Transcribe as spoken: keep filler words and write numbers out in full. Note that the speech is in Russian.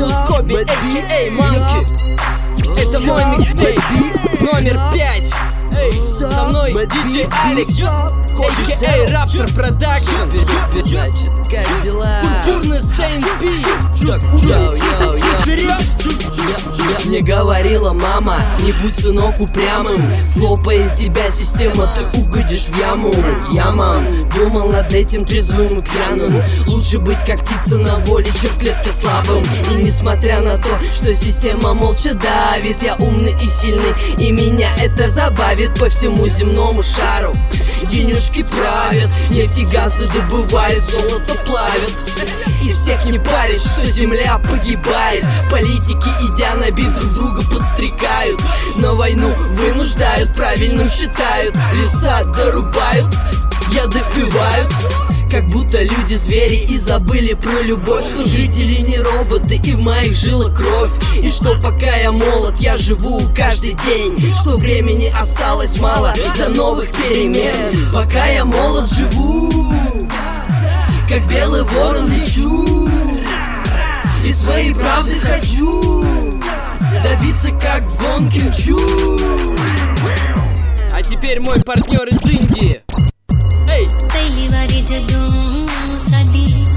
зовут Коби, а ка а. Манки. Это мой микстейп номер пять. Эй, со мной диджей Алекс, а ка а. Раптор Продакшн. Значит, как дела? Культурный Сейнт Би. Так, йоу, йоу, йоу. Мне говорила мама, не будь, сынок, упрямым. Слопает тебя система, ты угодишь в яму. Я, мам, думал над этим трезвым и пьяным. Лучше быть как птица на воле, чем в клетке слабым. И несмотря на то, что система молча давит, я умный и сильный, и меня это забавит. По всему земному шару денежки правят, нефть и газы добывают, золото плавят. И всех не парит, что земля погибает. Политики, идя на бит, друг друга подстрекают. На войну вынуждают, правильным считают. Леса дорубают, яды впивают. Как будто люди звери и забыли про любовь. Что жители не роботы и в моих жилах кровь. И что пока я молод, я живу каждый день. Что времени осталось мало до новых перемен. Пока я молод, живу как белый ворон, лечу и своей правды хочу добиться, как в гонке мчу. А теперь мой партнер из Индии. Эй!